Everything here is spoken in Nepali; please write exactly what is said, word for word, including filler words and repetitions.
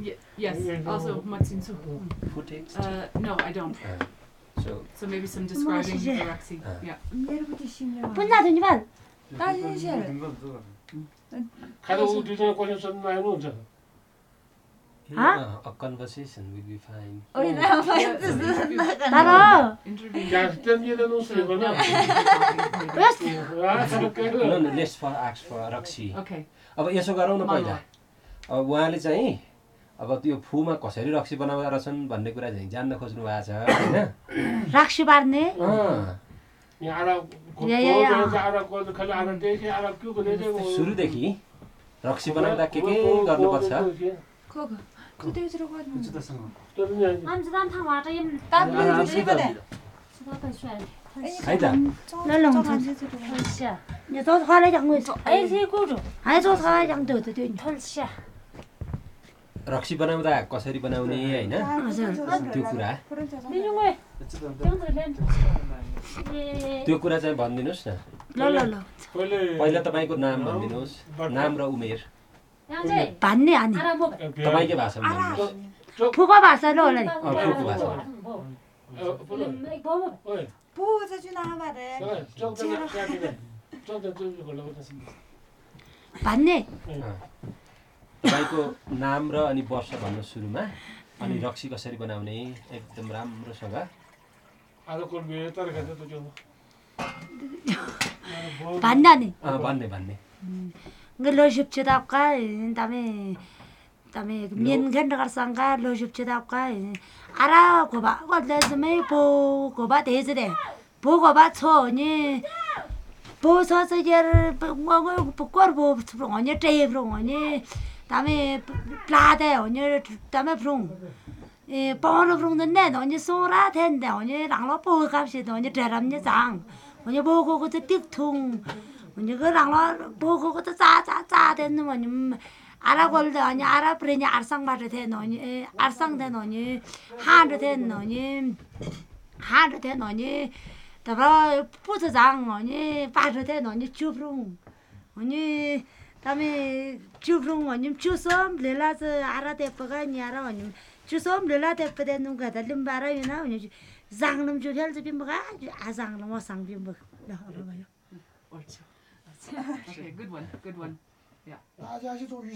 Yes, also Matsinsu. Food text? Uh, no, I don't. Uh, so, so maybe some describing the Roxy. Uh. Yeah. 분나도 니만. 가도 뒤에 거기 좀 많이 놓자. yeah, a conversation will be fine. 나라. 야, 때문에 놓으세요. 그러나. No, no, let's for ask for Roxy. Okay. अब यसो गरौँ न पहिला. Mala. अब उहाँले चाहिँ अब त्यो फुमा कसरी रक्सी बनाउँदा रहेछन् भन्ने कुरा चाहिँ जान्न खोज्नु भएको छ हैन राक्षी बार्ने अँ 야, 알아. 야, 야, 야. 거기서 알아. 거기 खाली 알아. 대신 알아. 끼고 내대고. सुरुदेखि रक्सी बनाउँदा के के गर्नुपर्छ 그거 그때 들어가. 암스단탕 임 땀 흘리거든. है त lalong 털샤 너 화를 장고 있어 아이 세고로 아이 저 사 장도 되 털샤 रक्सी बनाउँदा कसरी बनाउने हैन त्यो कुरा 민용을 त्यो कुरा चाहिँ भनिदिनुस् न 랄랄라 पहिला तपाईको नाम भनिदिनुस् नाम र उमेर 반네 아니 तपाईकै भाषामा भनिदिनुस् 부가 भाषा로 올라 अ फुको भाषा 보호자 주나 하마래. 반네 तपाईको नाम र अनि वर्ष भन्नु सुरुमा अनि रक्सी कसरी बनाउने एकदम राम्रोसँग 알아. 거기 따라 가도 좀. 반나니 अ भन्ने भन्ने ngeloship chedapka tame tame mien gen gar sanga loship chedapka ara goba godle zme bo goba dezde bo goba choni bo so se yer ngo bo kor bo onye te bro onye tame plade onye tame bro 에 보는 브롱는데 언니 소라 된데 언니 랑로 보고 갑시다 언니 대람녀 장 언니 보고 그때 띡퉁 언니 그 랑로 보고 그때 짜짜짜 됐는 언니 알아걸데 언니 알아버리니 알상 말을 된 언니 알상 된 언니 한을 된 언니 한을 된 언니 다바 부서장 언니 빠르 된 언니 주브롱 언니 다음에 주브롱 언니 주섬 레라서 알아대버가 니아라 언니 주섬 르라데 pede nunca da limbara yuna onye zangnam ju hel bim ba a zangnam o sang bim ba Okay, good one, good one. Yeah.